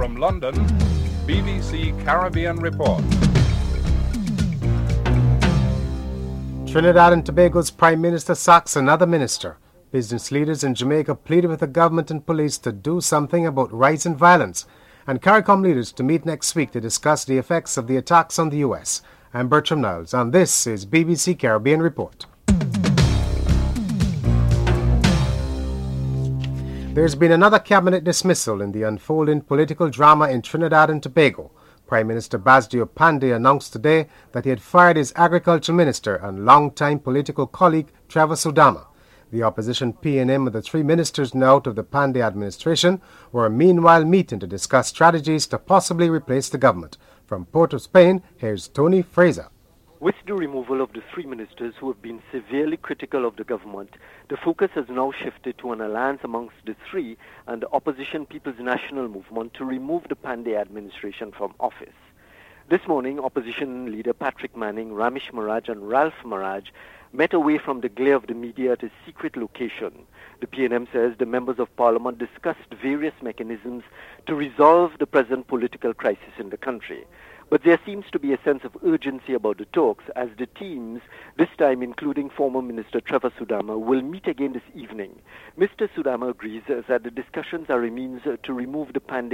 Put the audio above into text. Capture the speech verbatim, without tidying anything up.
From London, B B C Caribbean Report. Trinidad and Tobago's Prime Minister sacks another minister. Business leaders in Jamaica pleaded with the government and police to do something about rising violence, and CARICOM leaders to meet next week to discuss the effects of the attacks on the U S. I'm Bertram Niles, and this is B B C Caribbean Report. There's been another cabinet dismissal in the unfolding political drama in Trinidad and Tobago. Prime Minister Basdio Panday announced today that he had fired his agriculture minister and longtime political colleague Trevor Sudama. The opposition P N M and the three ministers now out of the Panday administration were meanwhile meeting to discuss strategies to possibly replace the government. From Port of Spain, here's Tony Fraser. With the removal of the three ministers who have been severely critical of the government, the focus has now shifted to an alliance amongst the three and the opposition People's National Movement to remove the Panday administration from office. This morning, opposition leader Patrick Manning, Ramesh Maraj and Ralph Maraj met away from the glare of the media at a secret location. The P N M says the members of parliament discussed various mechanisms to resolve the present political crisis in the country. But there seems to be a sense of urgency about the talks as the teams, this time including former Minister Trevor Sudama, will meet again this evening. Mister Sudama agrees that the discussions are a means to remove the Panday